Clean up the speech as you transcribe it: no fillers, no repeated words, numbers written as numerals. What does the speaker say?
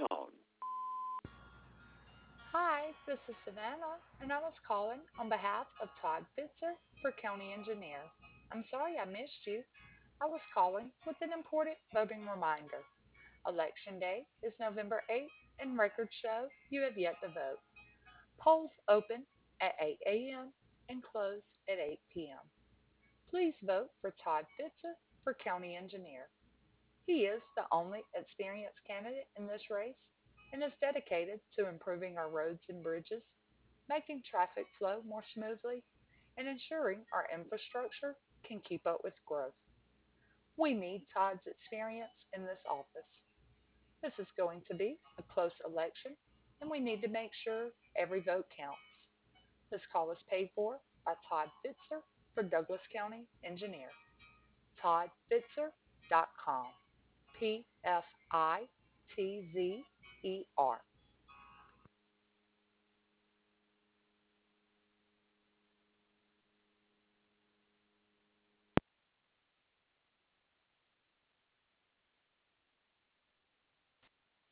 tone. Hi, this is Savannah, and I was calling on behalf of Todd Fitzer for County Engineer. I'm sorry I missed you. I was calling with an important voting reminder. Election Day is November 8th, and records show you have yet to vote. Polls open at 8 a.m. and close at 8 p.m. Please vote for Todd Fitzer for County Engineer. He is the only experienced candidate in this race and is dedicated to improving our roads and bridges, making traffic flow more smoothly, and ensuring our infrastructure can keep up with growth. We need Todd's experience in this office. This is going to be a close election, and we need to make sure every vote counts. This call is paid for by Todd Fitzer for Douglas County Engineer. ToddFitzer.com. Fitzer.